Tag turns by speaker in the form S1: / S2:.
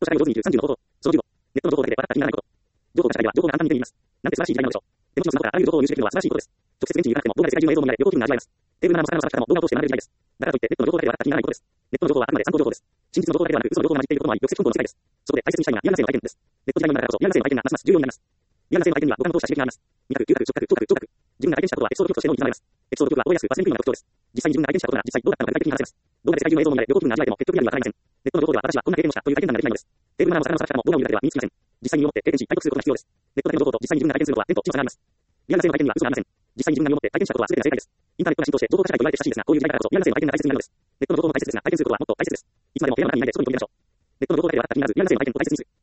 S1: ト社会を上手に生きる30の方法。その15、ネットの情報だけで分かった気にならないこと。情報が社会では情報が簡単に手に入ります。なんて素晴らしい時代なのでしょう。手持ちのスマホからあらゆる情報を入手できるのは素晴らしいことです。直接現地に行かなくても動画で世界中の映像を見られ、両方気分が味わえます。テーブルならも魚のさばき方も動画を通して学べる時代です。だからといってネットの情報だけで分かった気にならないことです。ネットの情報はあくまで参考情報です。真実の情報だけではなく、嘘の情報が混じっていることもあり、抑止混同の世界です。そこで大切にしたいのはリアルな性の体験です。ネット時代の中だからこそリアルな性の体験がますます重要になります。リアルな性の体験には五感を通した刺激があります。味覚、嗅覚、触覚、聴覚、聴覚。自分が体験したことはエピソード記憶として脳に刻まれます。エピソード記憶は覚えやすく忘れにくいのが特徴です。実際に自分が体験したことが実際どうだったのか具体的に話せます。動画で世界中の映像を見られ、両方気分が味わえても結局リアルにはわからないません。ネットの情報では私はこんな経験をしたという体験談ができないのです。テーブルならも魚のさばき方も動画を見るだけでは身につきません。実際に身をもって経験し、体得することが必要です。ネットだけの情報と実際に自分が体験することは天と地の差があります。リアルな性の体験には嘘がありません。実際に自分が身をもって体験したことは全てが正解です。インターネットが浸透して情報化社会と言われて親しいですが、こういう時代だからこそリアルな性の体験が大切になるのです。ネットの情報も大切ですが、体験することはもっと大切です。いつまでも部屋の中にいないで外に飛び出ましょう。ネットの情報だけで分かった気にならず、リアルな性の体験を大切にする。